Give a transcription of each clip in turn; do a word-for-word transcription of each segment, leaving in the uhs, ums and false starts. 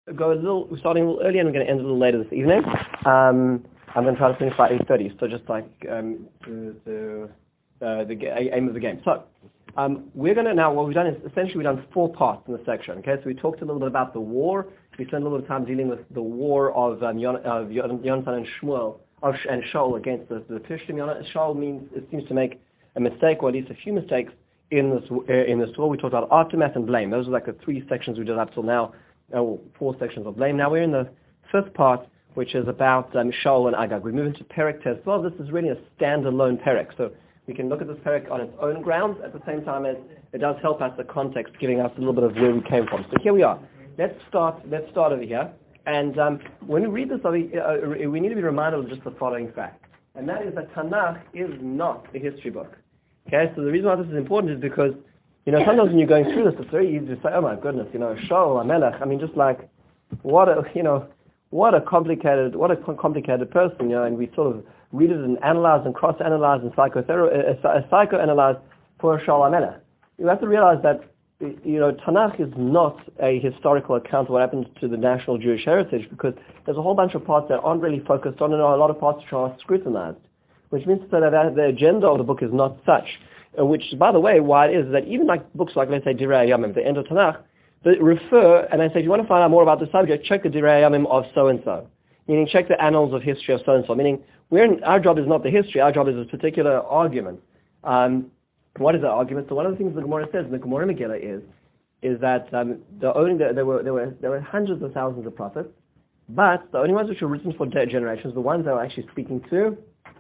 go a little, we're starting a little early and we're going to end a little later this evening. Um, I'm going to try to finish by eight thirty, so just like um, the, the, uh, the aim of the game. So um, we're going to now, what we've done is essentially we've done four parts in the section. Okay, so we talked a little bit about the war. We spent a little bit of time dealing with the war of um, Yon, of Yonatan and Shmuel, of, and Shaul against the, the Plishtim. Shaul means, it seems to make a mistake, or at least a few mistakes in this, uh, in this war. We talked about aftermath and blame. Those are like the three sections we did up till now. Uh, four sections of blame. Now we're in the fifth part, which is about um, Shaul and Agag. We move into Perek Tes. Well, this is really a standalone Perek, so we can look at this Perek on its own grounds at the same time as it does help us the context, giving us a little bit of where we came from. So here we are. Let's start. Let's start over here. And um, when we read this, uh, we need to be reminded of just the following fact, and that is that Tanakh is not a history book. Okay, so the reason why this is important is because, you know, sometimes when you're going through this, it's very easy to say, oh my goodness, you know, Shaul HaMelech, I mean, just like, what a, you know, what a complicated, what a complicated person, you know, and we sort of read it and analyze and cross-analyze and psychotherapy, uh, psychoanalyze for Shaul HaMelech. You have to realize that, you know, Tanakh is not a historical account of what happened to the national Jewish heritage, because there's a whole bunch of parts that aren't really focused on, and a lot of parts which are scrutinized, which means to say that the agenda of the book is not such. Uh, which, by the way, why it is that even like books like, let's say, Direi Hayamim, the end of Tanakh, they refer, and I say, if you want to find out more about the subject, check the Direi Hayamim of so-and-so. Meaning, check the annals of history of so-and-so. Meaning, we're in, our job is not the history, our job is a particular argument. Um, what is the argument? So one of the things the Gemara says in the Gemara Megillah is, is that um, the only, the, there, were, there, were, there were hundreds of thousands of prophets, but the only ones which were written for generations, the ones that were actually speaking to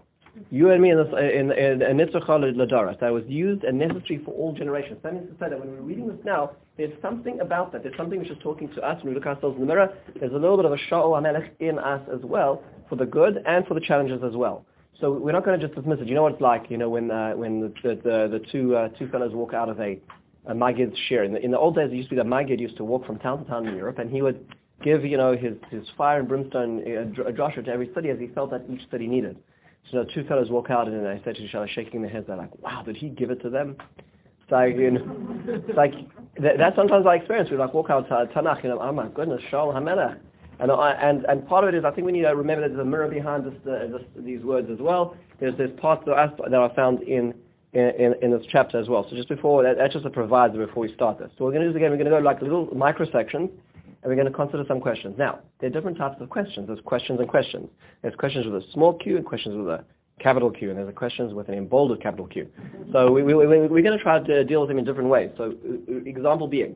you and me in this in in, in Nitzachah that was used and necessary for all generations. That means to say that when we're reading this now, there's something about that. There's something which is talking to us when we look at ourselves in the mirror. There's a little bit of a Shaul HaMelech in us as well, for the good and for the challenges as well. So we're not going to just dismiss it. You know what it's like, you know, when uh, when the the, the, the two uh, two fellows walk out of a, a Maggid shir. In the, in the old days, it used to be that Maggid used to walk from town to town in Europe, and he would give, you know, his, his fire and brimstone uh, Joshua to every city as he felt that each city needed. So two fellows walk out and they say to each other, shaking their heads, they're like, wow, did he give it to them? It's like, you know, it's like that, that's sometimes our experience. We like walk out to Tanakh, you know, oh my goodness, Shaul HaMelech. And, and, and part of it is, I think we need to remember that there's a mirror behind this, uh, this, these words as well. There's, there's parts that are, that are found in, in, in this chapter as well. So just before, that, that's just a proviso before we start this. So what we're going to do is again, we're going to go like little micro sections, and we're going to consider some questions. Now, there are different types of questions. There's questions and questions. There's questions with a small q and questions with a capital Q, and there's questions with an emboldened capital Q. So we, we, we, we're going to try to deal with them in different ways. So uh, example being,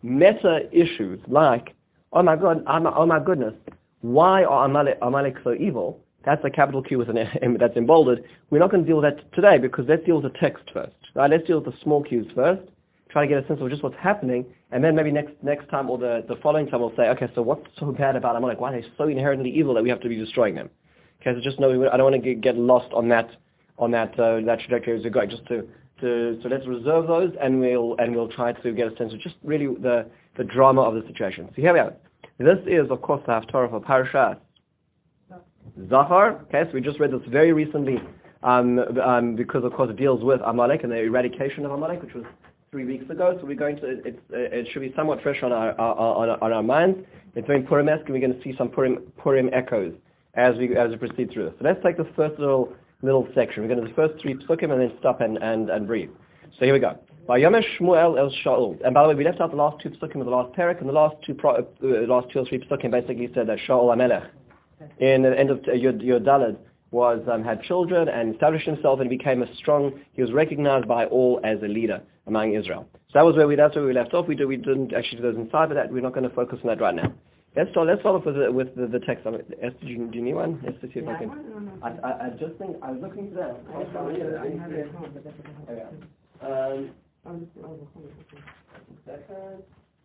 meta issues like, oh my God, oh my goodness, why are Amalek, Amalek so evil? That's a capital Q with an that's emboldened. We're not going to deal with that today, because let's deal with the text first. Right? Let's deal with the small Qs first. Try to get a sense of just what's happening, and then maybe next next time or the, the following time we'll say, okay, so what's so bad about Amalek? Why are they so inherently evil that we have to be destroying them? Okay, so just know I don't want to get, get lost on that on that uh, that trajectory as we go. Just to, to so let's reserve those, and we'll and we'll try to get a sense of just really the the drama of the situation. So here we are. This is of course the Haftarah for Parashat Zachar. Okay, so we just read this very recently, um, um, because of course it deals with Amalek and the eradication of Amalek, which was three weeks ago, so we're going to, it, it, it should be somewhat fresh on our, our, on, our on our minds. It's very Purim-esque, and we're going to see some Purim, Purim echoes as we as we proceed through this. So let's take the first little little section. We're going to do the first three psukim and then stop and, and, and breathe. So here we go. Vayomer Shmuel el Shaul. And by the way, we left out the last two psukim of the last parak, and the last two pro, uh, last two or three psukim basically said that Shaul HaMelech, in the end of uh, Yod, Yod Daled, was um, had children and established himself and became a strong. He was recognized by all as a leader among Israel. So that was where we that's where we left off. We did we didn't actually do those inside, but that we're not going to focus on that right now. Let's start. Let's start off with the, with the, the text. Esther, do you, do you need one? Let's see if yeah, I can. I, I, I just think I was looking for that. I have it at home, but that's okay. Um, second.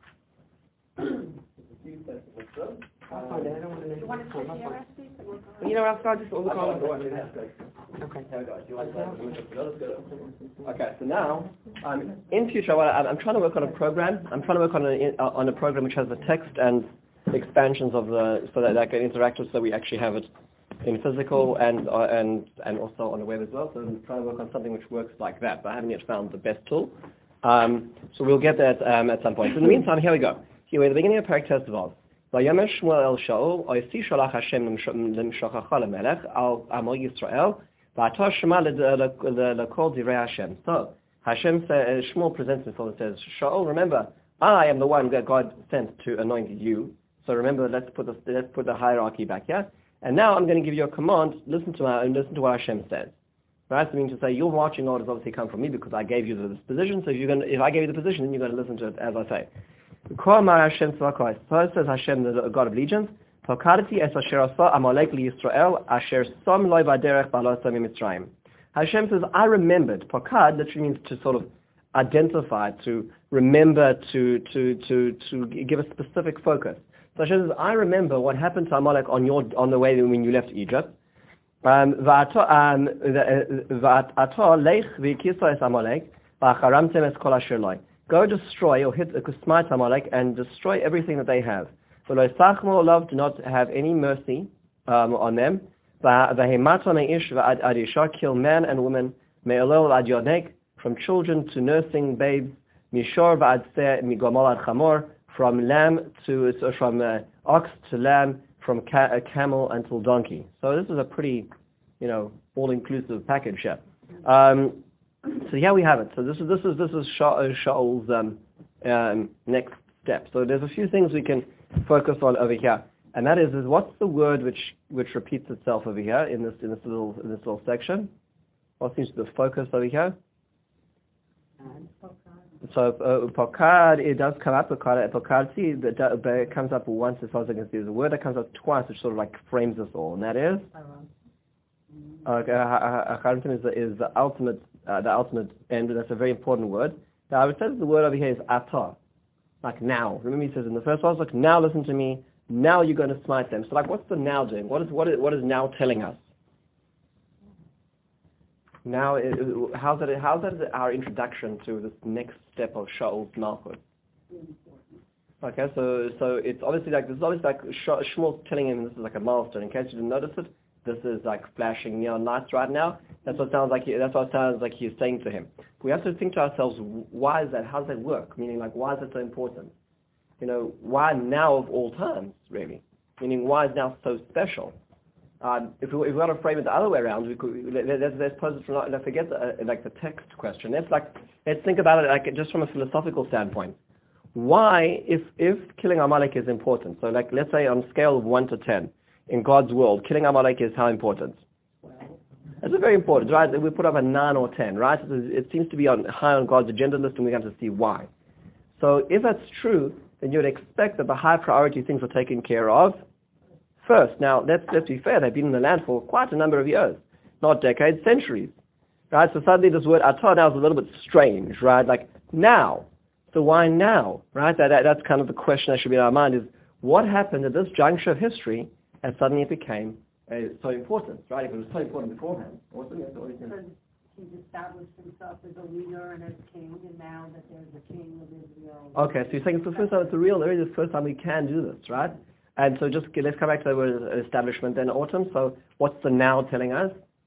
A few seconds. I'll find it. I don't want to miss it. You want to share recipes? Well, you know, I'll start just all the comments. Okay. Here we go. Do you want that? Okay. So now, um, in future, what I, I'm trying to work on a program. I'm trying to work on a on a program which has the text and expansions of the so that that can interact with, so we actually have it in physical and uh, and and also on the web as well. So I'm trying to work on something which works like that, but I haven't yet found the best tool. Um, so we'll get that um, at some point. So in the meantime, here we go. Here we're at the beginning of Perek Tes Vav. ויאמר שמואל אל שאול, אויסי שלח השם למשוחך למלך על עמו ישראל, ואתה שמע לכל דברי השם. So, Hashem says, Shmuel presents himself and says, Shaul, remember, I am the one that God sent to anoint you. So remember, let's put the, let's put the hierarchy back here. And now I'm going to give you a command, listen to my, and listen to what Hashem says. Right? So I mean to say, your marching orders obviously come from me because I gave you this position, so if, you're going to, if I gave you the position, then you're going to listen to it as I say. So it says Hashem, the God of legions, Hashem says, I remembered. Pakad literally means to sort of identify, to remember, to to to to give a specific focus. So Hashem says, I remember what happened to Amalek on your on the way when you left Egypt. Um, Go destroy or hit, smite Amalek and destroy everything that they have. Do not have any mercy um, on them. Kill man and woman, from children to nursing babes, from lamb to from uh, ox to lamb, from ca- uh, camel until donkey. So this is a pretty, you know, all-inclusive package here. Um, so here we have it. So this is this is this is Sha- Shaul's um, um, next step. So there's a few things we can focus on over here, and that is, is what's the word which which repeats itself over here in this in this little in this little section? What seems to be the focus over here? So uh, pakad, it does come up. Pakad, pakad, see, it comes up once as far as I can see. There's a word that comes up twice, which sort of like frames us all, and that is. Okay, is the is the ultimate uh, the ultimate end, and that's a very important word. Now I would say that the word over here is atah, like now. Remember, he says in the first verse, like now listen to me. Now you're going to smite them. So like, what's the now doing? What is what is what is now telling us? Now, how's that, how's that our introduction to this next step of Shaul's Malchut? Okay, so so it's obviously like, this is obviously like Shmuel's telling him this is like a milestone. In case you didn't notice it, this is like flashing neon lights right now. That's what sounds like. He, that's what sounds like he's saying to him. We have to think to ourselves, why is that? How does that work? Meaning, like, why is it so important? You know, why now of all times, really? Meaning, why is now so special? Uh, if we, if we want to frame it the other way around, we could, let's, let's pose it from, let's forget the, uh, like the text question. Let's like, let's think about it like just from a philosophical standpoint. Why, if if killing Amalek is important, so like let's say on a scale of one to ten, in God's world, killing Amalek is how important? It's very important, right? We put up a nine or ten, right? It seems to be on high on God's agenda list, and we have to see why. So if that's true, then you would expect that the high priority things are taken care of first. Now, let's, let's be fair, they've been in the land for quite a number of years, not decades, centuries. Right? So suddenly this word atah now is a little bit strange, right? Like, now. So why now? Right? That, that, that's kind of the question that should be in our mind is, what happened at this juncture of history and suddenly it became uh, so important, right? If it was so important beforehand. Because he's established himself as a leader and as king, and now that there's a king of Israel. Okay, so you're saying it's the first time, it's the real, really the first time we can do this, right? And so just let's come back to the word establishment then, Autumn. So what's the now telling us?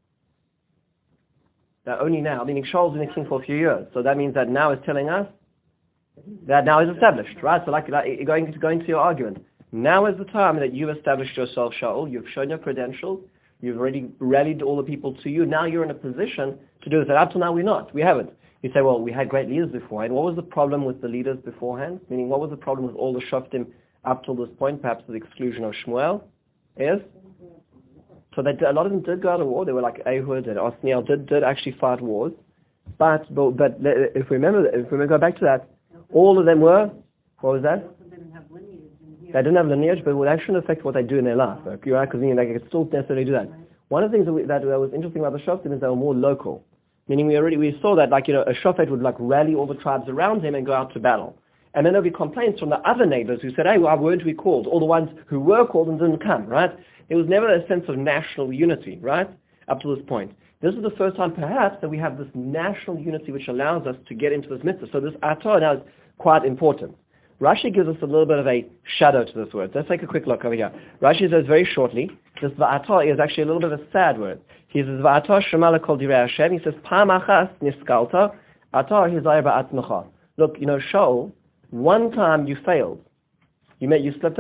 That only now, meaning Shaul's been king for a few years. So that means that now is telling us that now is established, right? So like, like going, going to your argument. Now is the time that you've established yourself, Shaul. You've shown your credentials. You've already rallied all the people to you. Now you're in a position to do this. And up till now we're not. We haven't. You say, well, we had great leaders beforehand. What was the problem with the leaders beforehand? Meaning, what was the problem with all the Shoftim up till this point, perhaps to the exclusion of Shmuel, is? So they, a lot of them did go out to war. They were like Ehud and Othniel did, did actually fight wars. But, but but if we remember, if we go back to that, all of them were, what was that? They didn't have lineage, but it actually affect what they do in their life. Right? Because meaning they could still necessarily do that. One of the things that, we, that, that was interesting about the Shoftim is they were more local. Meaning we already we saw that, like, you know, a Shofet would like rally all the tribes around him and go out to battle. And then there'll be complaints from the other neighbors who said, hey, why weren't we called? All the ones who were called and didn't come, right? There was never a sense of national unity, right? Up to this point. This is the first time, perhaps, that we have this national unity which allows us to get into this mitzvah. So this atah now is quite important. Rashi gives us a little bit of a shadow to this word. Let's take a quick look over here. Rashi says very shortly, this va'atah is actually a little bit of a sad word. He says, va'atah shema lekol direi Hashem. He says, pa'am achas niskalta, atah hizayir ba'atzmecha. Look, you know, Shaul, one time you failed. You made, you slipped up.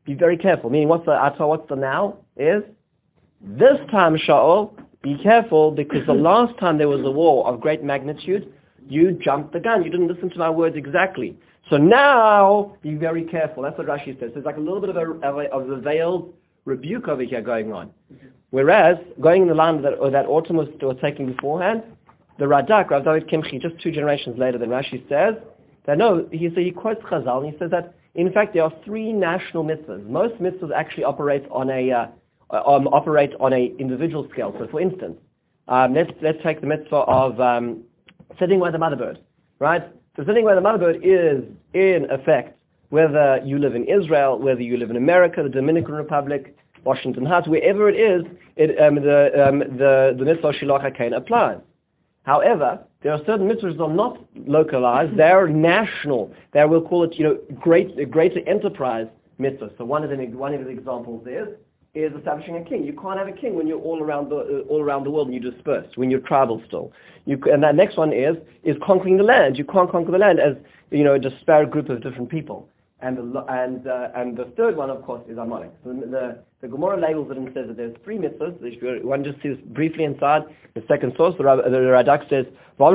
be very careful. Meaning, what's the ata, what's the now is? This time, Shaul, be careful, because the last time there was a war of great magnitude, you jumped the gun. You didn't listen to my words exactly. So now, be very careful. That's what Rashi says. There's like a little bit of a, of a, of a veiled rebuke over here going on. Whereas, going in the line that, or that Autumn was, was taking beforehand, the Radak, Rav David Kimchi, just two generations later than Rashi says, that no, he, so he quotes Chazal, and he says that, in fact, there are three national mitzvahs. Most mitzvahs actually operate on a, uh, um, operate on a individual scale. So, for instance, um, let's, let's take the mitzvah of um, sitting where the mother bird, right? So sitting where the mother bird is, in effect, whether you live in Israel, whether you live in America, the Dominican Republic, Washington Heights, wherever it is, it, um, the, um, the, the mitzvah Shilach HaKain applies. However, there are certain mitzvahs that are not localized, they are national. They will call it, you know, great, greater enterprise mitzvahs. So one of the, one of the examples is, is establishing a king. You can't have a king when you're all around the uh, all around the world and you're dispersed, when you're tribal still. You, and that next one is is conquering the land. You can't conquer the land as, you know, a disparate group of different people. And the and uh, and the third one, of course, is Amalek. So the, the the Gemara labels it and says that there's three mitzvahs. If you want to just see this briefly inside the second source, the, the Radak says there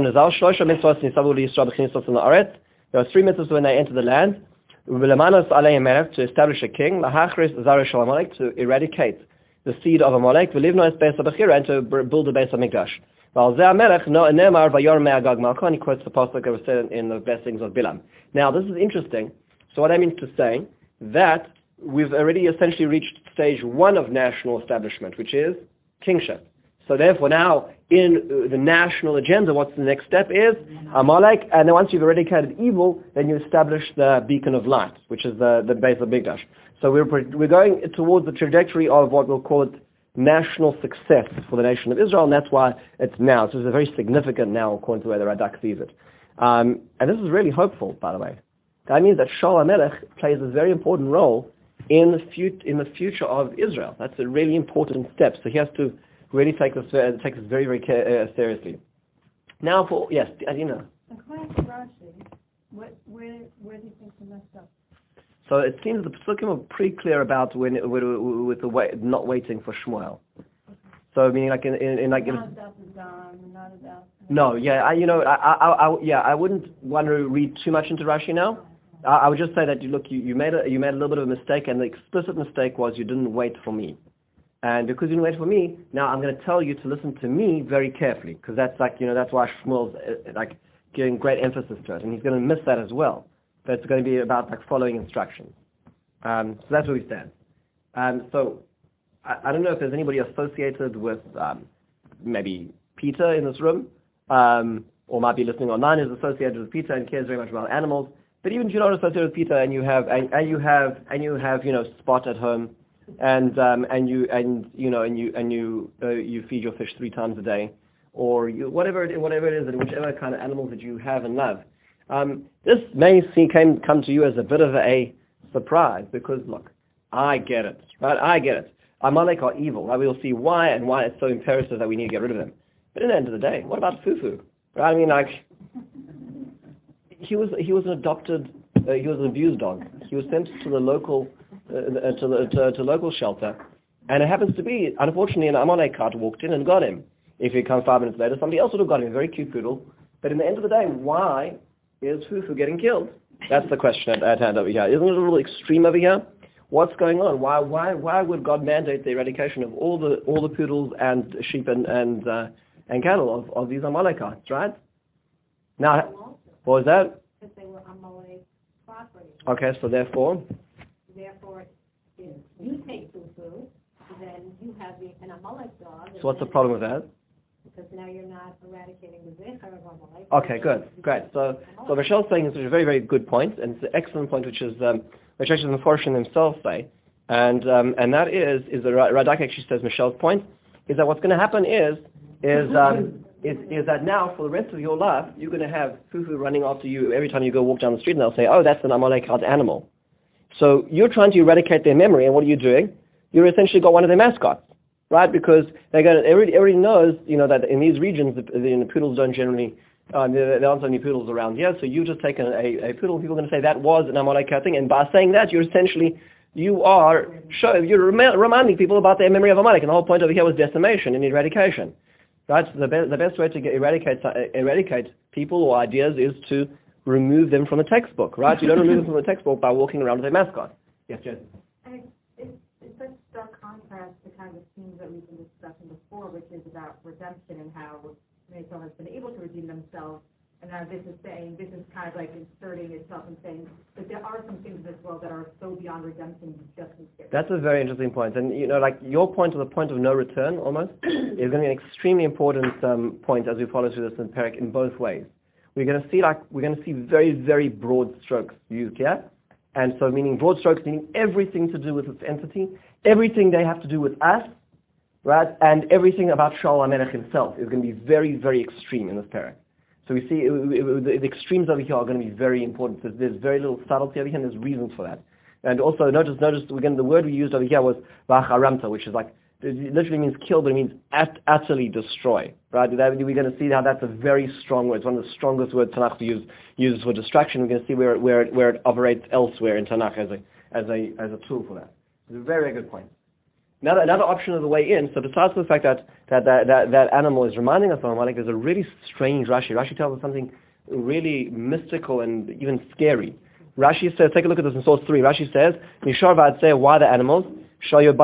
are three mitzvahs when they enter the land. To establish a king, to eradicate the seed of Amalek, and to build a base of Mikdash. And he quotes the pasuk that was said in the blessings of Bilam. Now, this is interesting. So what I mean to say, that we've already essentially reached stage one of national establishment, which is kingship. So therefore now, in the national agenda, what's the next step is Amalek, and then once you've eradicated evil, then you establish the beacon of light, which is the, the base of Mikdash. So we're, we're going towards the trajectory of what we'll call it national success for the nation of Israel, and that's why it's now. So it's a very significant now, according to the way the Radak sees it. Um, and this is really hopeful, by the way. That means that Shaul HaMelech plays a very important role in the, fut- in the future of Israel. That's a really important step. So he has to really take this, uh, take this very, very care, uh, seriously. Now for, yes, Adina. According to Rashi, what, where, where do you think he messed up? So it seems the Pesukim are pretty clear about when it, with, with the way, not waiting for Shmuel. Okay. So meaning like in, in, in like not about the Zon, not about. No, yeah, I, you know, I, I, I, yeah, I wouldn't want to read too much into Rashi now. I, I would just say that you look, you, you made a, you made a little bit of a mistake, and the explicit mistake was you didn't wait for me. And because you didn't wait for me, now I'm going to tell you to listen to me very carefully, because that's like, you know, that's why Shmuel's uh, like giving great emphasis to it, and he's going to miss that as well. But it's going to be about like following instructions. Um, so that's where we stand. Um, so I, I don't know if there's anybody associated with um, maybe Peter in this room, um, or might be listening online, is associated with Peter and cares very much about animals. But even if you're not associated with Peter and you have and, and you have and you have you know Spot at home, and um, and you and you know and you and you uh, you feed your fish three times a day, or you, whatever it whatever it is, and whichever kind of animals that you have and love. Um, this may seem came come to you as a bit of a surprise, because look, I get it, right? I get it. Amalek are evil. Right? We'll see why and why it's so imperative that we need to get rid of them. But at the end of the day, what about Fufu? Right? I mean, like he was he was an adopted, uh, he was an abused dog. He was sent to the local uh, to the to, to local shelter, and it happens to be, unfortunately, an Amalek cart walked in and got him. If he comes five minutes later, somebody else would have got him. A very cute poodle. But in the end of the day, why is Fufu getting killed? That's the question at, at hand over here. Isn't it a little extreme over here? What's going on? Why why why would God mandate the eradication of all the all the poodles and sheep and and uh, and cattle of, of these Amalekites, right? Now, what was that? Because they were Amalek property. Okay, so therefore. Therefore, if you take Fufu, then you have the, an Amalek dog. So what's the problem with that? Because now you're not eradicating the Zecher of Amalek. Okay, good, great. So, so Michelle's saying is a very, very good point, and it's an excellent point, which is um, which actually the Mefarshim themselves say, and um, and that is is the Radak actually says Michelle's point is that what's going to happen is is um, is is that now for the rest of your life you're going to have Fufu running after you every time you go walk down the street, and they'll say, oh, that's an Amalekite animal. So you're trying to eradicate their memory, and what are you doing? You're essentially got one of their mascots. Right, because they're going to, everybody, everybody knows, you know, that in these regions, the, the, the poodles don't generally, um, there, there aren't so many poodles around here, so you've just taken a, a poodle, people are going to say that was an Amalekite thing, and by saying that, you're essentially you are show, you're rem- reminding people about their memory of Amalek, and the whole point over here was decimation and eradication. Right? So the, be- the best way to get eradicate uh, eradicate people or ideas is to remove them from the textbook. Right? You don't remove them from the textbook by walking around with a mascot. Yes, Jen. And it's, it's, it's such stark contrast to kind of the themes that we've been discussing before, which is about redemption and how Israel has been able to redeem themselves. And now this is saying, this is kind of like inserting itself and saying that there are some things in this world that are so beyond redemption, you just need to get rid of. That's a very interesting point. And, you know, like your point to the point of no return, almost, is going to be an extremely important um, point as we follow through this in Perek in both ways. We're going to see, like, we're going to see very, very broad strokes used here. And so meaning broad strokes, meaning everything to do with its entity, everything they have to do with us, right? And everything about Shaul HaMelech himself is going to be very, very extreme in this Perek. So we see it, it, it, the extremes over here are going to be very important. There's, there's very little subtlety over here, and there's reasons for that. And also, notice, notice again, the word we used over here was Vacharamta, which is like, it literally means kill, but it means at, utterly destroy. Right? That, we're going to see how that's a very strong word. It's one of the strongest words Tanakh use, uses for destruction. We're going to see where, where, where it operates elsewhere in Tanakh as a, as a, as a tool for that. It's a very, very good point. Another, another option of the way in, so besides the fact that that, that, that, that animal is reminding us of Amalek, there's a really strange Rashi. Rashi tells us something really mystical and even scary. Rashi says, take a look at this in source three. Rashi says, Nishar v'adseh, why the animals? Long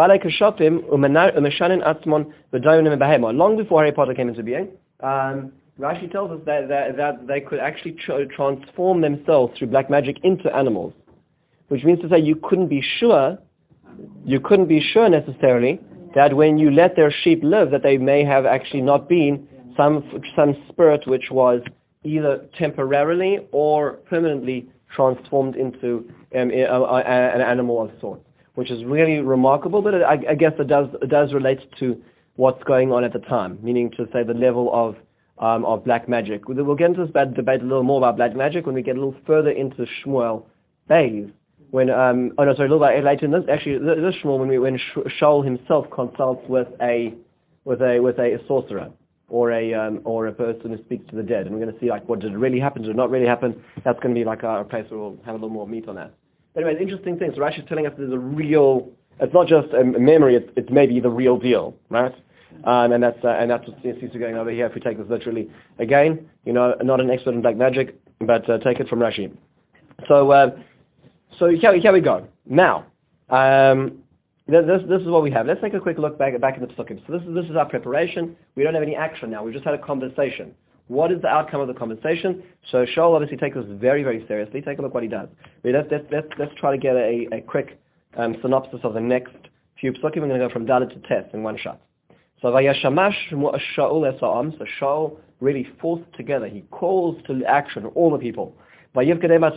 before Harry Potter came into being, um, Rashi tells us that, that, that they could actually tr- transform themselves through black magic into animals. Which means to say you couldn't be sure You couldn't be sure necessarily that when you let their sheep live, that they may have actually not been some some spirit which was either temporarily or permanently transformed into um, a, a, an animal of sorts, which is really remarkable. But it, I, I guess it does it does relate to what's going on at the time, meaning to say the level of um, of black magic. We'll get into this debate a little more about black magic when we get a little further into Shmuel Beis. When um oh no sorry a little bit later in this actually this Shmuel when we when Shaul himself consults with a with a with a sorcerer or a um, or a person who speaks to the dead, and we're going to see like what did it really happen, did it not really happen. That's going to be like our place where we'll have a little more meat on that. But anyway, interesting things. So Rashi is telling us there's a real. It's not just a memory. It's, it's maybe the real deal, right? Um, and that's uh, and that's what seems to be going over here. If we take this literally, again, you know, not an expert in black magic, but uh, take it from Rashi. So. Uh, So here, here we go. Now, um, this, this is what we have. Let's take a quick look back back in the Psukim. So this is this is our preparation. We don't have any action now. We just had a conversation. What is the outcome of the conversation? So Shaul obviously takes this very, very seriously. Take a look what he does. Let's, let's, let's, let's try to get a, a quick um, synopsis of the next few Psukim. We're going to go from Dalet to Tes in one shot. So Vayashamash Shaul esa'am. So Shaul really forced together. He calls to action all the people. He would only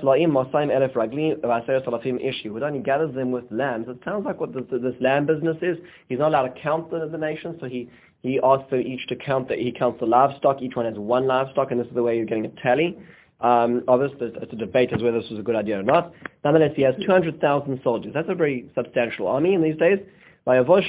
gathers them with lambs. It sounds like what this, this lamb business is. He's not allowed to count the, the nation, so he, he asks for each to count that he counts the livestock. Each one has one livestock, and this is the way you're getting a tally. Um, obviously, it's a debate as whether this was a good idea or not. Nonetheless, he has two hundred thousand soldiers. That's a very substantial army in these days. So what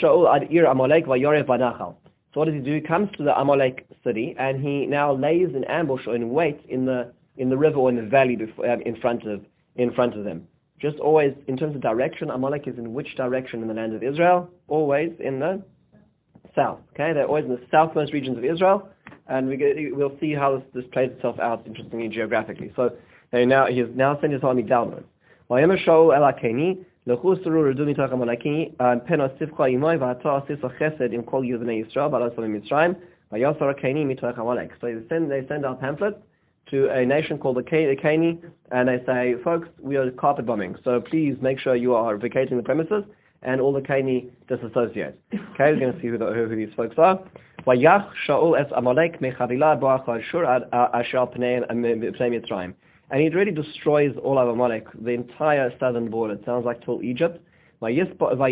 does he do? He comes to the Amalek city, and he now lays in ambush or in wait in the in the river or in the valley before, uh, in front of in front of them. Just always, in terms of direction, Amalek is in which direction in the land of Israel? Always in the south. Okay, they're always in the southmost regions of Israel, and we get, we'll see how this, this plays itself out, interestingly, geographically. So they now he has now sent his army downwards. So they send they send out pamphlets to a nation called the Cani, and they say, folks, we are carpet bombing, so please make sure you are vacating the premises, and all the Cani disassociate. Okay, we're going to see who, the, who, who these folks are. And he really destroys all of Amalek, the entire southern border. It sounds like till Egypt. He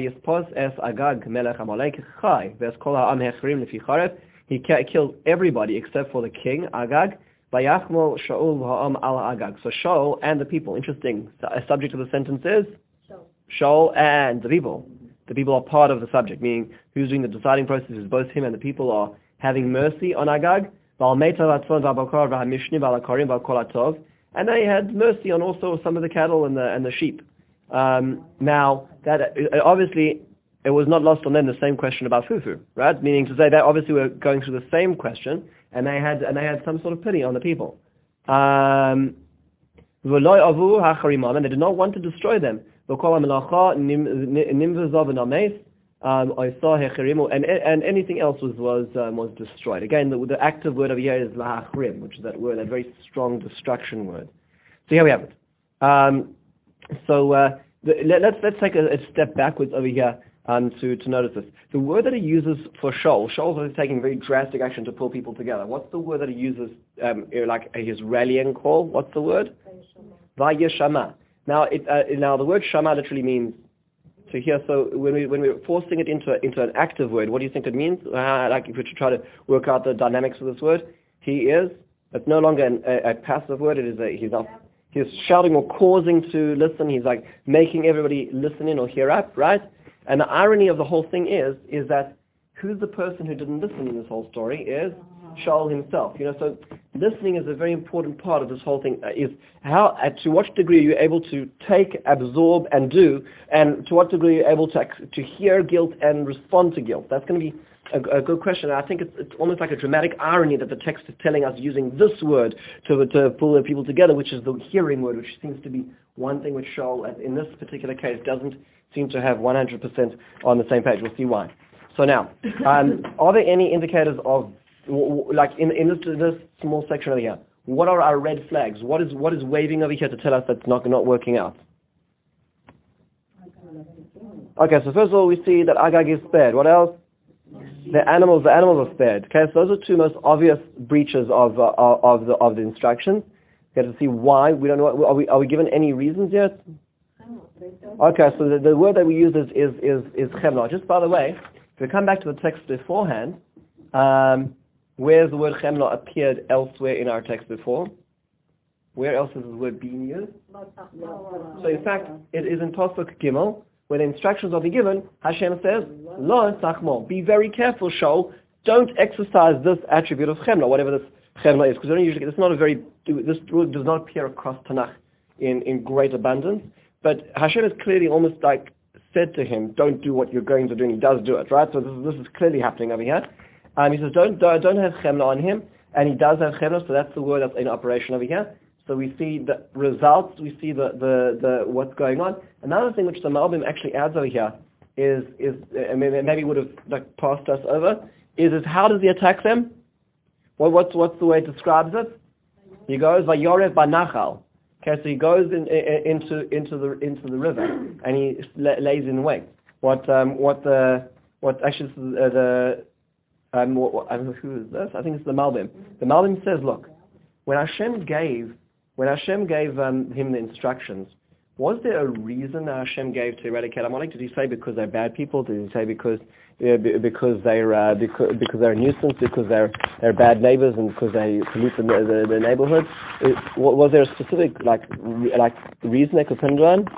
killed everybody except for the king, Agag. So Shaul and the people, interesting, a subject of the sentence is Shaul and the people. The people are part of the subject, meaning who's doing the deciding process is both him and the people are having mercy on Agag. And they had mercy on also some of the cattle and the and the sheep. Um, now, that uh, obviously, it was not lost on them the same question about fufu, right? Meaning to say that obviously we're going through the same question, and they had and they had some sort of pity on the people. Um, and they did not want to destroy them. Um, and, and anything else was was um, was destroyed. Again, the, the active word over here is lahachrim, which is that word, that very strong destruction word. So here we have it. Um, so uh, the, let, let's let's take a, a step backwards over here um, to to notice this. The word that he uses for Shaul, Shaul is taking very drastic action to pull people together. What's the word that he uses, um, like his rallying call? What's the word? Vayeshama. Now, it, uh, now the word shama literally means to hear. So when we when we're forcing it into a, into an active word, what do you think it means? Uh, like if we should try to work out the dynamics of this word, he is. It's no longer an, a, a passive word. It is a he's up. He's shouting or causing to listen. He's like making everybody listen in or hear up, right? And the irony of the whole thing is is that who's the person who didn't listen in this whole story is Shaul himself. You know, so listening is a very important part of this whole thing. Uh, is how, uh, to what degree are you able to take, absorb, and do, and to what degree are you able to to hear guilt and respond to guilt? That's going to be a, a good question. I think it's, it's almost like a dramatic irony that the text is telling us using this word to to pull the people together, which is the hearing word, which seems to be one thing which Shaul, in this particular case, doesn't seem to have one hundred percent on the same page. We'll see why. So now, um, are there any indicators of like in, in this, this small section over here, what are our red flags? What is what is waving over here to tell us that's not not working out? Okay, so first of all, we see that Agag is spared. What else? The animals, the animals are spared. Okay, so those are two most obvious breaches of uh, of the of the instructions. We have to see why. We don't know. Are we are we given any reasons yet? Okay, so the, the word that we use is is is, is chemla. Just by the way, if we come back to the text beforehand. Um, Where's the word chemla appeared elsewhere in our text before? Where else is the word being used? So in fact, it is in Pasuk Gimel, where the instructions are being given. Hashem says, Lo sachmo, be very careful, Shaul. Don't exercise this attribute of chemla, whatever this chemla is, because usually it's not a very. This word does not appear across Tanakh in in great abundance. But Hashem has clearly almost like said to him, "Don't do what you're going to do," and he does do it, right? So this, this is clearly happening over here. Um, he says, don't, don't don't have chemla on him, and he does have chemla, so that's the word that's in operation over here. So we see the results, we see the, the, the what's going on. Another thing which the Malbim actually adds over here is, is uh, maybe would have like passed us over, is, is how does he attack them? Well, what's, what's the way it describes it? He goes, Vayorev Banachal. Okay, so he goes in, in, into into the into the river, and he lays in wait. What um, what the what actually uh, the Um, what, what, I don't know who is this. I think it's the Malbim. The Malbim says, look, when Hashem gave, when Hashem gave um, him the instructions, was there a reason that Hashem gave to eradicate Amalek? Did he say because they're bad people? Did he say because uh, because they're uh, because, because they're a nuisance, because they're they're bad neighbors, and because they pollute the, the, the neighborhood? It, was there a specific like re, like reason they could pin it on?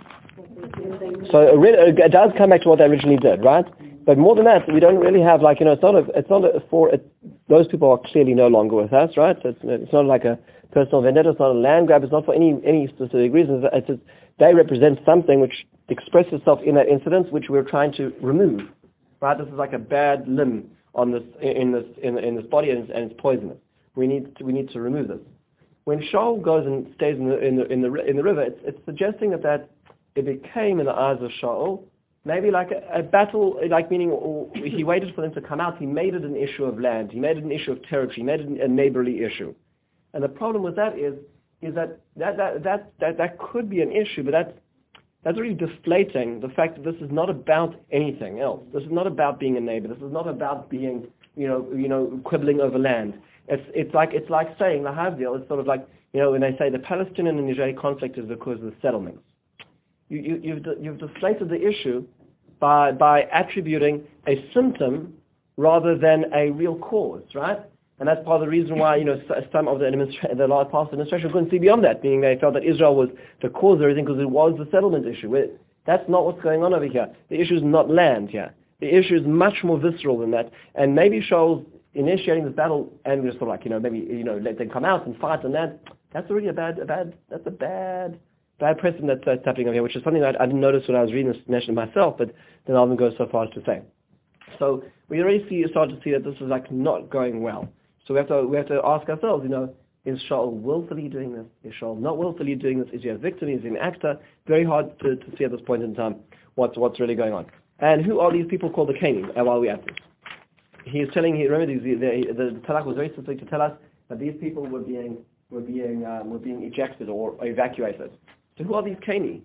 So it does come back to what they originally did, right? But more than that, we don't really have like, you know, it's not a, it's not a, for, it, those people are clearly no longer with us, right? It's, it's not like a personal vendetta, it's not a land grab, it's not for any, any specific reasons. It's just, they represent something which expresses itself in that incident, which we're trying to remove, right? This is like a bad limb on this, in this, in, in this body, and it's, and it's poisonous. We need to, we need to remove this. When Shaul goes and stays in the, in the, in the, in the river, it's, it's suggesting that, that it became in the eyes of Shaul maybe like a, a battle, like meaning or he waited for them to come out. He made it an issue of land. He made it an issue of territory. He made it a neighborly issue. And the problem with that is, is that that, that, that, that, that could be an issue, but that's, that's really deflating the fact that this is not about anything else. This is not about being a neighbor. This is not about being, you know, you know, quibbling over land. It's, it's like, it's like saying, the Havdil, it's sort of like, you know, when they say the Palestinian and Israeli conflict is because of the settlements. You, you, you've, you've deflated the issue by, by attributing a symptom rather than a real cause, right? And that's part of the reason why, you know, some of the administra- the last past administration couldn't see beyond that, meaning they felt that Israel was the cause of everything because it was the settlement issue. That's not what's going on over here. The issue is not land here. The issue is much more visceral than that. And maybe Shaul's initiating this battle and just sort of like, you know, maybe, you know, let them come out and fight and that. That's already a bad, a bad, that's a bad, bad precedent that's, that's happening over here, which is something that I didn't notice when I was reading this nation myself, but then Alvin goes so far as to say. So we already see, start to see that this is like not going well. So we have to we have to ask ourselves, you know, is Shaul willfully doing this? Is Shaul not willfully doing this? Is he a victim? Is he an actor? Very hard to, to see at this point in time what's what's really going on. And who are these people called the Canis? And while we at this, he is telling he remember the the, the Tanakh was very specific to tell us that these people were being were being um, were being ejected or evacuated. So who are these Canis?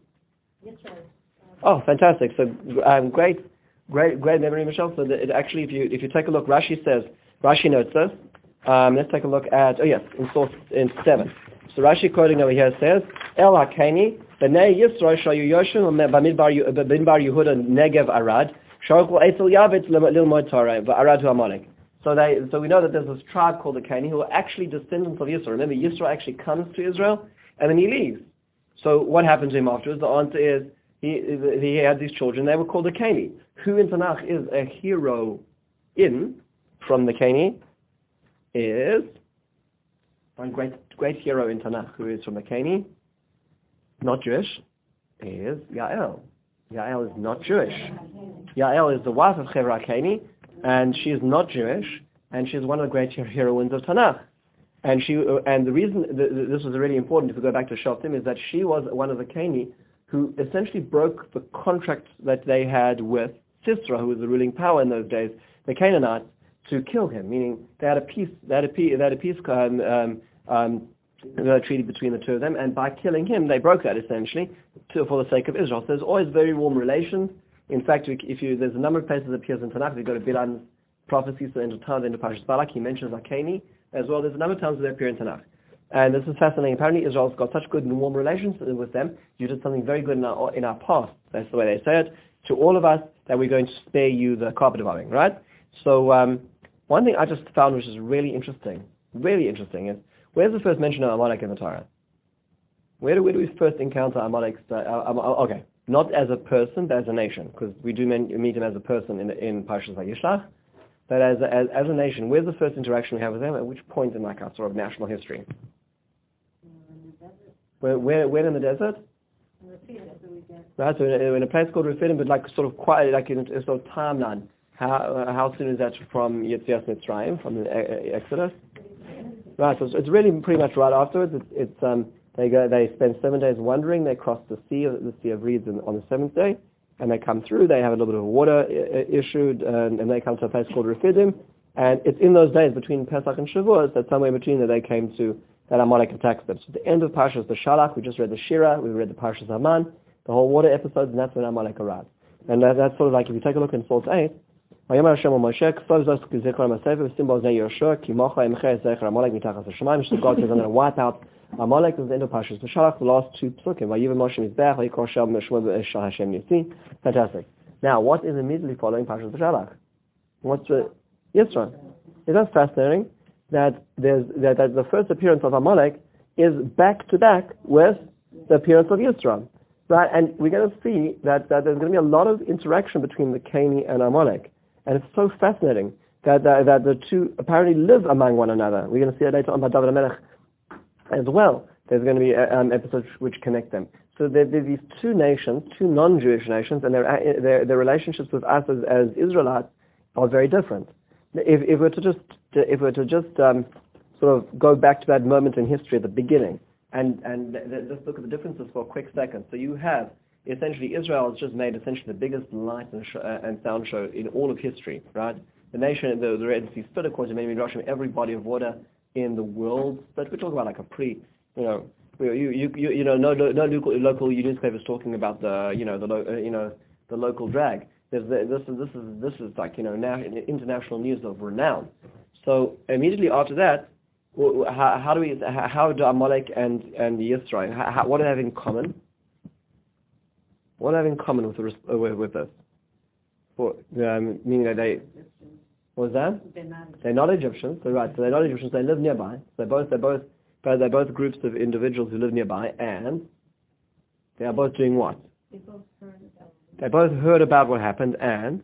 Oh, fantastic! So um, great, great, great memory, Michelle. So that it actually, if you if you take a look, Rashi says Rashi notes this. Um, let's take a look at, oh yes, in source in seven. So Rashi quoting over here says, El HaKeni, B'nei Yisro Shayu Yoshim B'midbar Yehuda Negev Arad, Shorkul Eitzel Yavetz Lilmod Torah, V'Arad Hu Amalek. So they, so we know that there's this tribe called the Cani who are actually descendants of Yisro. Remember, Yisro actually comes to Israel, and then he leaves. So what happened to him afterwards? The answer is, he, he had these children, they were called the Cani. Who in Tanakh is a hero in, from the Cani? Is one great great hero in Tanakh who is from the Cani, not Jewish, is Yael. Yael is not Jewish. Yael is the wife of Chevra Cani, and she is not Jewish, and she is one of the great heroines of Tanakh. And she and the reason th- this was really important, if we go back to Shoftim, is that she was one of the Cani who essentially broke the contract that they had with Sisera, who was the ruling power in those days, the Canaanites, to kill him, meaning they had a peace, they had a peace, they had a peace um, um, um, treaty between the two of them, and by killing him, they broke that essentially to, for the sake of Israel. So there's always very warm relations. In fact, if you, there's a number of places that appears in Tanakh. If you go to Bilam's prophecies, so into Tanakh, into Parshas Balak, he mentions Akeni as well. There's a number of times that they appear in Tanakh. And this is fascinating. Apparently Israel's got such good and warm relations with them. You did something very good in our, in our past. That's the way they say it. To all of us, that we're going to spare you the carpet bombing, right? So, um, one thing I just found which is really interesting, really interesting, is where's the first mention of Amalek in the Torah? Where do, where do we first encounter Amalek? Uh, um, okay, not as a person, but as a nation, because we do men, meet him as a person in in Parshas Vayishlach, but as a, as, as a nation. Where's the first interaction we have with them? At which point in like our sort of national history? Where, where, where in the desert? Right, so in a, in a place called Refidim, but like sort of quite like in a sort of timeline. How uh, how soon is that from Yetzias Mitzrayim, from the uh, Exodus? Right, so it's, it's really pretty much right afterwards. It's, it's um they go they spend seven days wandering. They cross the sea, the Sea of Reeds, on the seventh day, and they come through. They have a little bit of water I- issued, and, and they come to a place called Refidim. And it's in those days between Pesach and Shavuot, that somewhere between that they came to that Amalek attacks them. So at the end of Parshas the Shalach, we just read the Shira, we read the Parshas Haman, the whole water episodes, and that's when Amalek arrives. And that, that's sort of like if you take a look in Psalm eight. Vayamar Hashem Moshe, K'tov zos k'zikron ha'sefer, v'sim b'oznei Yehoshua, ki mocha emche zecher Amalek mitachas ha'shamayim. So God says, I'm going to wipe out Amalek. This is the end of Parshas V'shalach, the last two psukim. Vayiv Moshe mizbeach, vayikor shel meshmua v'eshal Hashem yitzi. Fantastic. Now, what is immediately following Parshas V'shalach? What's the Yisro? Isn't that fascinating? That there's that, that the first appearance of Amalek is back to back with the appearance of Yisro. Right, and we're going to see that, that there's going to be a lot of interaction between the Cani and Amalek. And it's so fascinating that, that that the two apparently live among one another. We're going to see it later on by David HaMelech as well. There's going to be um, episodes which connect them. So there, there's these two nations, two non-Jewish nations, and their their, their relationships with us as, as Israelites are very different. If, if we're to just if we're to just um, sort of go back to that moment in history at the beginning, and and th- th- let's look at the differences for a quick second. So you have essentially Israel has just made essentially the biggest light and, sh- uh, and sound show in all of history, right? The nation, the, the Red Sea split, according to many Midrashim, every body of water in the world. But we're talking about like a pretty, you know, you you you, you know, no no, no local, local newspapers talking about the you know the lo- uh, you know the local drag. There's the, this is this is this is like you know now international news of renown. So immediately after that, how, how do we how do Amalek and and Yisrael how, what do they have in common? What do they have in common with the, uh, with, with this? For, um, meaning that they, what was that? They're not, they're not Egyptians. So right, so they're not Egyptians. They live nearby. They're both they're both but they're both groups of individuals who live nearby, and they are both doing what? they both heard about it. They both heard about what happened, and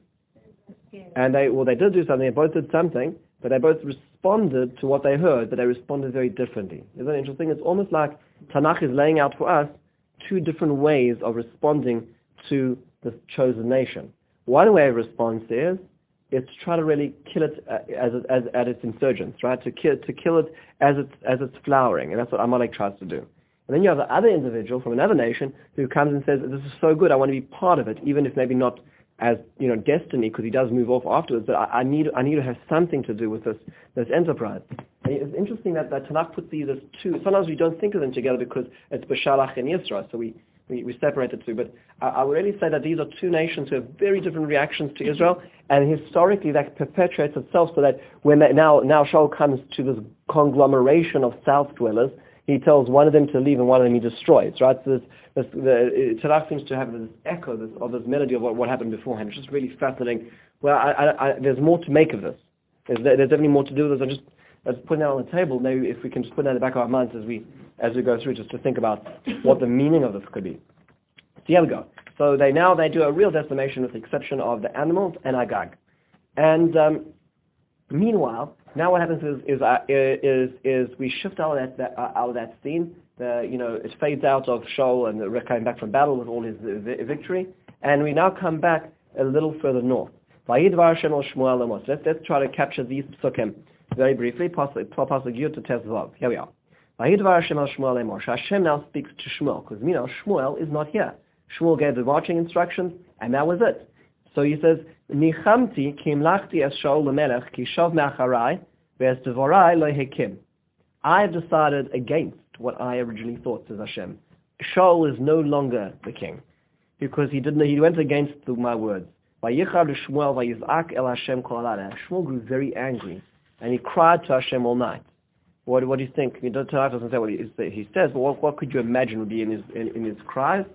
and they well they did do something. They both did something, but they both responded to what they heard, but they responded very differently. Isn't that interesting? It's almost like Tanakh is laying out for us two different ways of responding to the chosen nation. One way of response is is to try to really kill it uh, as, it, as at its insurgence, right? To kill to kill it as it's as it's flowering, and that's what Amalek tries to do. And then you have the other individual from another nation who comes and says, "This is so good, I want to be part of it, even if maybe not as you know destiny, because he does move off afterwards. But I, I need I need to have something to do with this this enterprise." And it's interesting that, that Tanakh puts these as two. Sometimes we don't think of them together because it's B'Shalach and Yisra, so we. We, we separate the two, but I, I would really say that these are two nations who have very different reactions to Israel, and historically that perpetuates itself so that when they, now now Shaul comes to this conglomeration of south dwellers, he tells one of them to leave and one of them he destroys, right? So this, this, the Tanakh seems to have this echo this, of this melody of what, what happened beforehand. It's just really fascinating. Well, I, I, I, there's more to make of this. There's, there's definitely more to do with this. I'm just let's put that on the table. Maybe if we can just put that in the back of our minds as we as we go through, just to think about what the meaning of this could be. So here we go. So they now they do a real decimation with the exception of the animals and Agag. And um, meanwhile, now what happens is is uh, is, is we shift out of that, that uh, out of that scene. The, you know, it fades out of Shaul and the coming back from battle with all his uh, victory, and we now come back a little further north. Let's let's try to capture these psukim very briefly. Pasuk Yud to Tezvav. Here we are. Hashem now speaks to Shmuel, because you know Shmuel is not here. Shmuel gave the marching instructions, and that was it. So he says, Nichamti kimlachti es Shaul lemelech ki shav me'acharai ve'es devorai lo hekim. I have decided against what I originally thought, says Hashem. Shaul is no longer the king, because he didn't. He went against the, my words. Vayichar Shmuel vayizak el Hashem kol alana. Shmuel grew very angry, and he cried to Hashem all night. What, what do you think? He doesn't say what he, he says, but what, what could you imagine would be in his in, in his cries?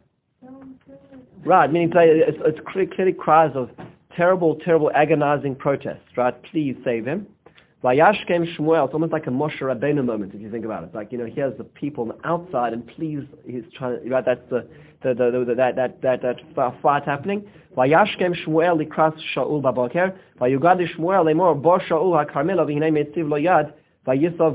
Right, meaning it's, it's clearly cries of terrible, terrible, agonizing protest. Right, please save him. Vayashkem Shmuel. It's almost like a Moshe Rabbeinu moment if you think about it. It's like you know, here's the people on the outside, and please, he's trying. To, right, that's the the, the, the that that that that fight happening. Vayashkem Shmuel likras Shaul baboker. Vayugad Shmuel lemor bo Shaul hakarmel v'hinei metziv lo yad. So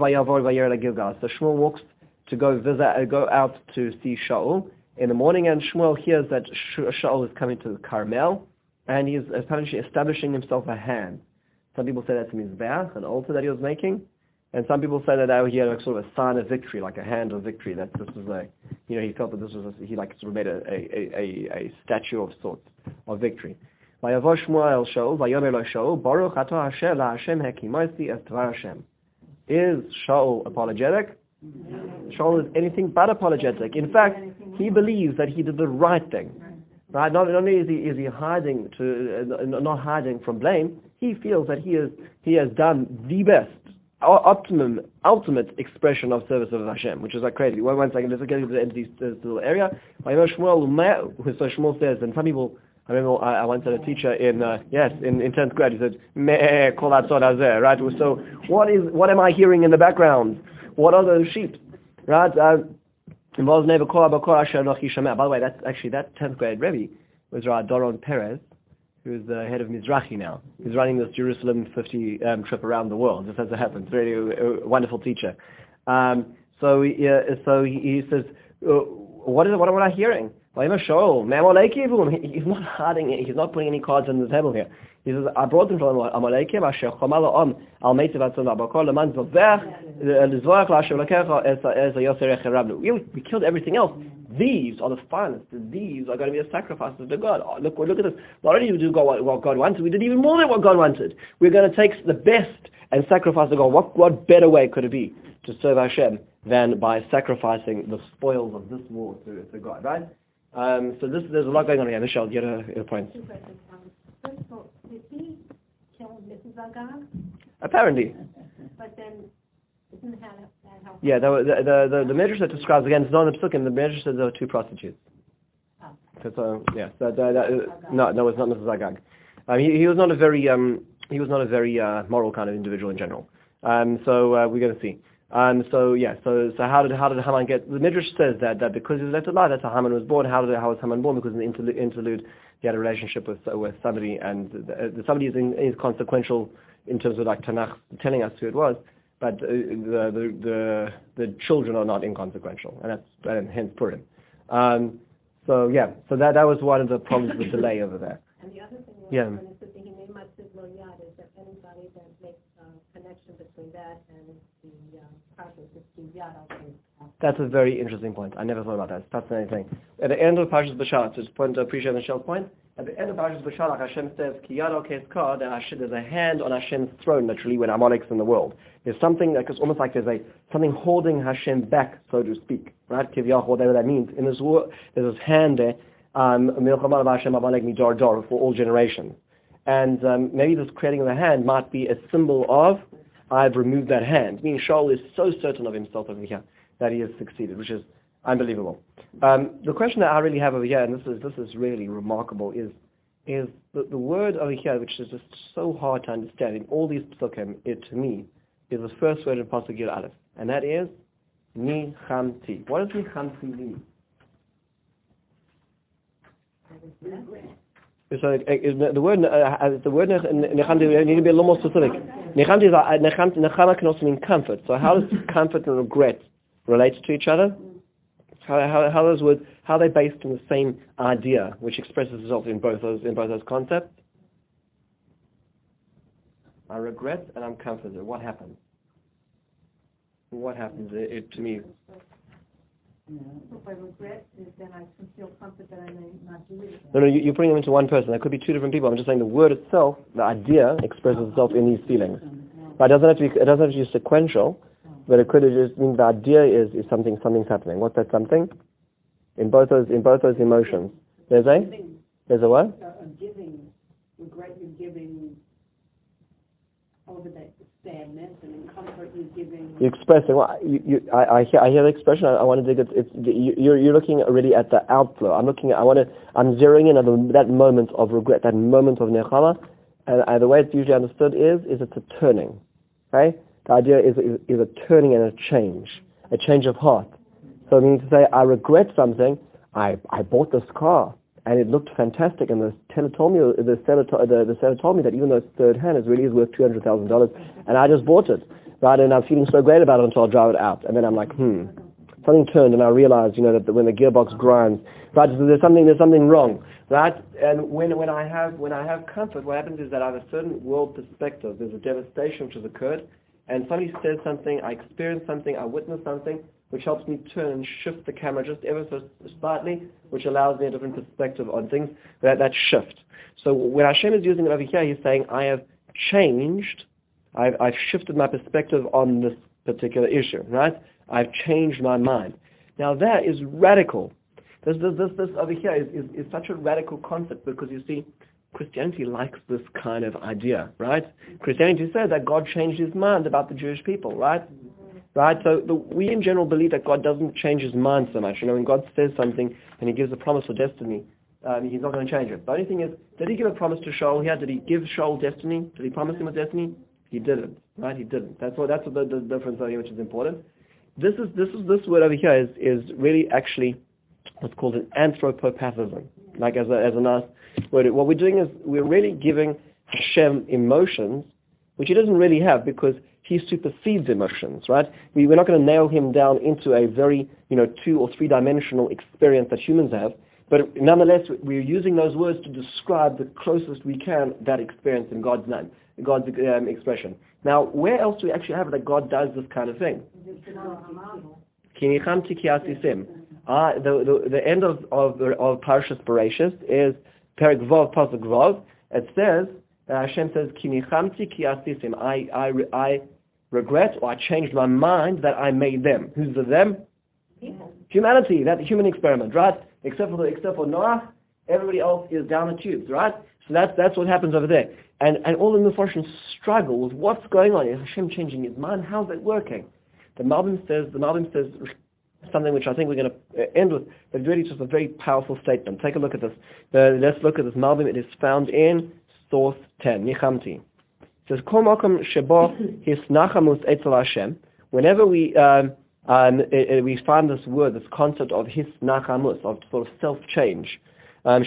Shmuel walks to go visit, uh, go out to see Shaul in the morning, and Shmuel hears that Shaul is coming to the Carmel, and he is apparently establishing himself a hand. Some people say that's a mizbeach, an altar that he was making, and some people say that he had a sort of a sign of victory, like a hand of victory. That this was a, you know, he felt that this was a, he like sort of made a a, a, a statue of sorts of victory. Vayavo Shmuel Shaul, vayomer lo Shaul, Baruch atah Hashem la Hashem hekimosi es dvar Hashem. Is Shaul apologetic? No. Shaul is anything but apologetic. In fact, he believes that he did the right thing. Right? Not, not only is he, is he hiding to, uh, not hiding from blame, he feels that he is he has done the best, optimum, ultimate expression of service of Hashem, which is like crazy. One, one second, let's get into this, this little area. So Shmuel says, and some people. I remember I, I once had a teacher in uh, yes in, in tenth grade. He said, "Meh kol hatzon hazeh." Right. So what is what am I hearing in the background? What are those sheep? Right. Uh, by the way, that's actually that tenth grade Rebbe was Rav Doron Perez, who is the head of Mizrahi now. He's running this Jerusalem fifty um, trip around the world. Just as it happens, really a, a wonderful teacher. Um, so he, uh, so he, he says, uh, "What is what am I hearing?" He's not hiding, he's not putting any cards on the table here. He says, I brought them from Amalekim, Asher Chomala Om, Al Meitiv Atzon Abakol, Leman Zovech, Lizvoach Lashem Lekecha, Ez Yoser Echem. We killed everything else. These are the finest. These are going to be a sacrifice to God. Oh, look, look at this. Not only did we do what God wanted, we did even more than what God wanted. We're going to take the best and sacrifice to God. What, what better way could it be to serve Hashem than by sacrificing the spoils of this war to, to God, right? Um, so this, there's a lot going on here. Michelle, you had a, a point. Two questions. First of all, did he kill Missus Agag? Apparently. But then, isn't that how? Yeah, the the the, the, the Midrash that describes, again, it's not in the Psukim, the Midrash says there were two prostitutes. Oh. So, so yeah, so, that, that, uh, no, no, it's not Missus Agag. Um, he, he was not a very um, he was not a very uh, moral kind of individual in general. Um, so uh, we're going to see. Um, so yeah, so so how did how did Haman get? The Midrash says that that because he was left alive, that's how Haman was born. How did how was Haman born? Because in the interlude, interlude he had a relationship with uh, with somebody, and the, the somebody is, in, is consequential in terms of like Tanakh telling us who it was, but uh, the, the the the children are not inconsequential, and that's and hence Purim. Um, so yeah, so that that was one of the problems with delay over there. And the other thing was, Yeah. when it's the Hinei Matzid Lo Yad, is that anybody that makes a connection between that and the um, process of Yad, I'll say. That's a very interesting point. I never thought about that. It's fascinating thing. At the end of Parshas B'Shalach, just point to appreciate Michelle's point. At the end of Parshas B'Shalach, Hashem says, "Ki yado ke'eskar," that Hashem, there's a hand on Hashem's throne, literally, when Amalek's in the world. There's something like it's almost like there's a something holding Hashem back, so to speak. Right? Kivyachol, whatever that means. In this war, there's this hand there, um, milchama Hashem Amalek midar dar, for all generations. And um, maybe this creating of the hand might be a symbol of, I've removed that hand. Meaning Shaul is so certain of himself over here that he has succeeded, which is unbelievable. Um, the question that I really have over here, and this is this is really remarkable, is is the, the word over here, which is just so hard to understand in all these psukim, it to me is the first word in Pasuk Yud Aleph, and that is Nichamti. What does Nichamti mean? So uh, the word uh, the word Nechamti need to be a little more specific. Nechamti is uh, Nechama can also mean comfort. So how does comfort and regret relate to each other? How how how those words how are they based on the same idea, which expresses itself in both those in both those concepts? I regret and I'm comforted. What happens? What happens it, it, to me? So if I regret, is then I can feel comfort that I may not do it again. No, no, you, you're putting them into one person. That could be two different people. I'm just saying the word itself, the idea, expresses itself in these feelings. But it doesn't have to be. It doesn't have to be sequential. But it could just mean the idea is, is something something's happening. What's that something? In both those in both those emotions. There's a there's a what? A giving, regret you're giving over that sadness, and in comfort you're giving. You're expressing. Well, you, you, I, I hear I hear the expression. I, I want to dig it. It's you, you're you're looking really at the outflow. I'm looking at. I want to. I'm zeroing in on the, that moment of regret, that moment of nechama, and uh, the way it's usually understood is is it's a turning. Okay. The idea is, is, is a turning and a change, a change of heart. So I mean to say, I regret something. I, I bought this car and it looked fantastic, and the teller told me the seller, to, the, the seller told me that even though it's third hand, it really is worth two hundred thousand dollars, and I just bought it, right? And I'm feeling so great about it until I drive it out, and then I'm like, hmm, something turned, and I realized, you know, that the, when the gearbox grinds, right? So there's something there's something wrong, right? And when when I have when I have comfort, what happens is that I have a certain world perspective. There's a devastation which has occurred. And somebody says something, I experience something, I witness something, which helps me turn and shift the camera just ever so slightly, which allows me a different perspective on things, that, that shift. So when Hashem is using it over here, he's saying, I have changed, I've, I've shifted my perspective on this particular issue, right? I've changed my mind. Now that is radical. This, this, this, this over here is, is, is such a radical concept, because you see, Christianity likes this kind of idea, right? Christianity says that God changed his mind about the Jewish people, right? Right? So the, we in general believe that God doesn't change his mind so much. You know, when God says something and he gives a promise for destiny, um, he's not going to change it. The only thing is, did he give a promise to Shaul here? Did he give Shaul destiny? Did he promise him a destiny? He didn't, right? He didn't. That's what, that's what the, the difference over here, which is important. This is, this is, this word over here is, is really actually what's called an anthropopathism, like as a, as a nice word. What we're doing is we're really giving Hashem emotions, which he doesn't really have, because he supersedes emotions, right? We, we're not going to nail him down into a very, you know, two or three dimensional experience that humans have, but nonetheless we're using those words to describe the closest we can that experience in God's name, God's um, expression. Now, where else do we actually have it that God does this kind of thing? Uh, the, the, the end of, of, of Parshas Bereshis is Perek Vav, Pasuk Vav. It says, uh, Hashem says, Ki nichamti ki asisim. I, I, I regret, or I changed my mind that I made them. Who's the them? People. Humanity, that human experiment, right? Except for, the, except for Noah, everybody else is down the tubes, right? So that's, that's what happens over there. And, and all the Mepharshim struggle with what's going on. Is Hashem changing his mind? How's it working? The Malbim says, the Malbim says, something which I think we're going to end with, but really just a very powerful statement. Take a look at this. Uh, let's look at this Malbim. It is found in source ten, Nichamti. It says, Kol makom shebo hisnachamus etzel Hashem. Whenever we um, um, it, it, we find this word, this concept of hisnachamus, of sort of self-change, um,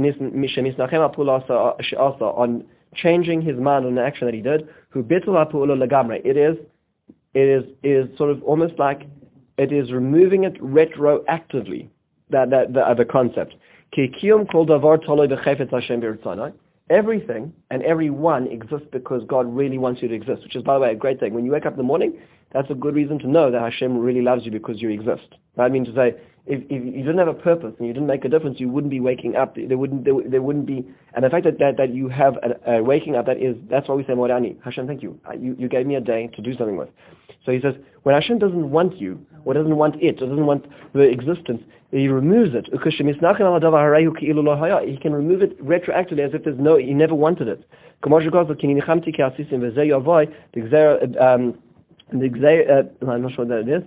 on changing his mind on an action that he did, who bitul ha'pu'ulo legamre. It is, it is, it is sort of almost like it is removing it retroactively. that, that, the, uh, the concept. Ki kiyum kol davar toloi b'chefetz Hashem b'ritzonai. Everything and everyone exists because God really wants you to exist, which is, by the way, a great thing. When you wake up in the morning, that's a good reason to know that Hashem really loves you because you exist. I mean to say, if, if you didn't have a purpose and you didn't make a difference, you wouldn't be waking up. There wouldn't, there, there wouldn't be, and the fact that, that, that you have a, a waking up, that is, that's why we say Modani. Hashem, thank you. you. You gave me a day to do something with. So he says, when Hashem doesn't want you, or doesn't want it, or doesn't want the existence, he removes it. He can remove it retroactively as if there's no, he never wanted it. Um, the uh, I'm not sure what that is.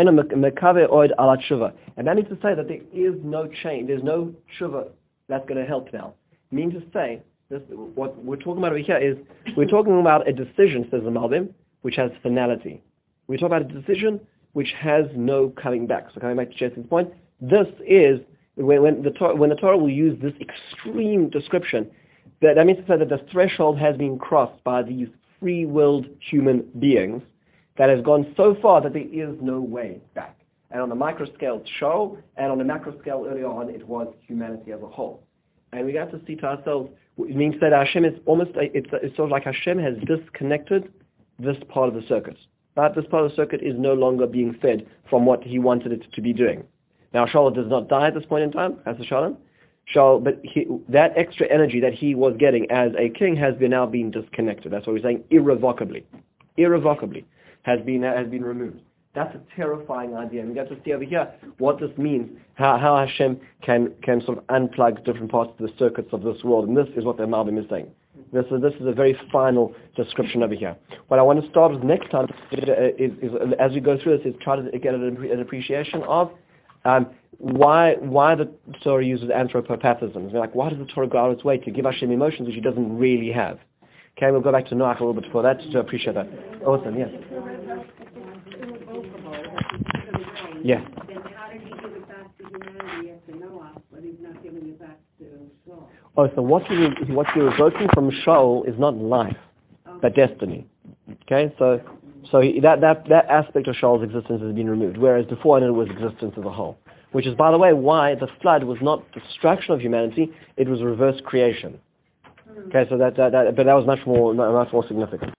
And that means to say that there is no change, there's no tshuva that's going to help now. Means to say, this, what we're talking about over here is, we're talking about a decision, says the Malbim, which has finality. We're talking about a decision which has no coming back. So coming back to Jason's point, this is, when, when, the, Torah, when the Torah will use this extreme description, that, that means to say that the threshold has been crossed by these free-willed human beings, that has gone so far that there is no way back. And on the micro scale, it's Shaul, and on the macro scale earlier on, it was humanity as a whole. And we have to see to ourselves, it means that Hashem is almost, it's, it's sort of like Hashem has disconnected this part of the circuit. But this part of the circuit is no longer being fed from what he wanted it to be doing. Now, Shaul does not die at this point in time, as a Shalom. Shaul, but he, that extra energy that he was getting as a king has been now been disconnected. That's what we're saying, irrevocably. Irrevocably. has been has been removed. That's a terrifying idea. And we got to see over here what this means, how, how Hashem can, can sort of unplug different parts of the circuits of this world. And this is what the Malbim is saying. This is, this is a very final description over here. What I want to start with next time is, is, is as we go through this, is try to get an, an appreciation of um, why why the Torah uses anthropopathism. Like, why does the Torah go out of its way to give Hashem emotions which he doesn't really have? Okay, we'll go back to Noach a little bit before that to appreciate that. Awesome, yes. Yeah. Then how did he give it back to humanity after Noah, but he's not giving it back to Shaul? Oh, so what you're, what you're evoking from Shaul is not life, okay, but destiny. Okay, so so he, that, that, that aspect of Shaul's existence has been removed, whereas before it was existence as a whole. Which is, by the way, why the flood was not destruction of humanity, it was reverse creation. Okay, so that, that, that but that was much more, much more significant.